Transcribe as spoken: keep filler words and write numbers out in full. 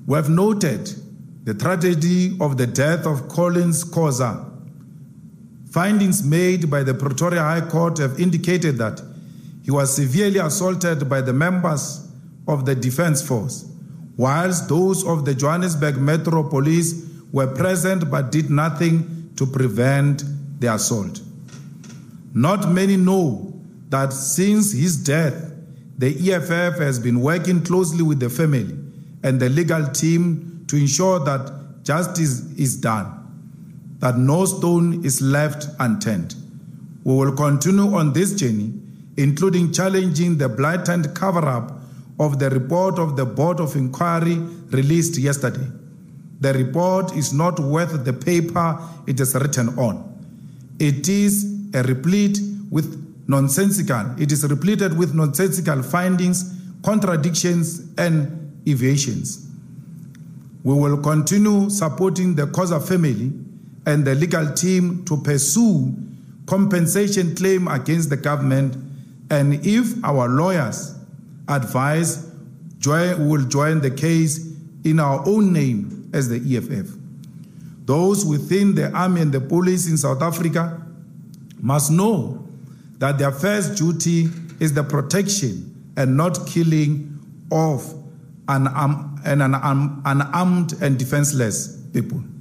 We have noted the tragedy of the death of Collins Khoza. Findings made by the Pretoria High Court have indicated that he was severely assaulted by the members of the Defence Force, whilst those of the Johannesburg Metro Police were present but did nothing to prevent the assault. Not many know that since his death, the E F F has been working closely with the family and the legal team to ensure that justice is done, that no stone is left unturned. We will continue on this journey, including challenging the blatant cover-up of the report of the Board of Inquiry released yesterday. The report is not worth the paper it is written on. It is a replete with nonsensical, it is repleted with nonsensical findings, contradictions, and evasions. We will continue supporting the Khoza family and the legal team to pursue compensation claim against the government, and if our lawyers advise, join, we will join the case in our own name as the E F F. Those within the army and the police in South Africa must know that their first duty is the protection and not killing of an, um, an, an, an unarmed and defenseless people.